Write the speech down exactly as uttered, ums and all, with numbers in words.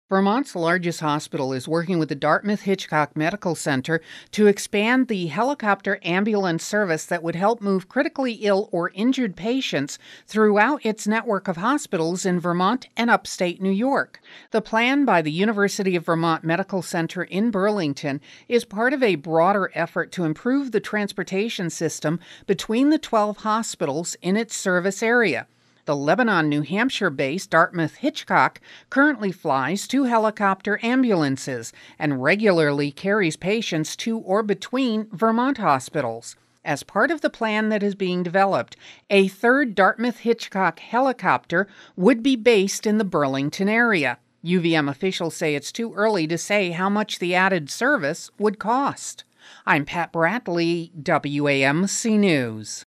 Vermont's largest hospital is working with the Dartmouth Hitchcock Medical Center to expand the helicopter ambulance service that would help move critically ill or injured patients throughout its network of hospitals in Vermont and upstate New York. The plan by the University of Vermont Medical Center in Burlington is part of a broader effort to improve the transportation system between the twelve hospitals in its service area. The Lebanon, New Hampshire-based Dartmouth Hitchcock currently flies two helicopter ambulances and regularly carries patients to or between Vermont hospitals. As part of the plan that is being developed, a third Dartmouth Hitchcock helicopter would be based in the Burlington area. U V M officials say it's too early to say how much the added service would cost. I'm Pat Bradley, W A M C News.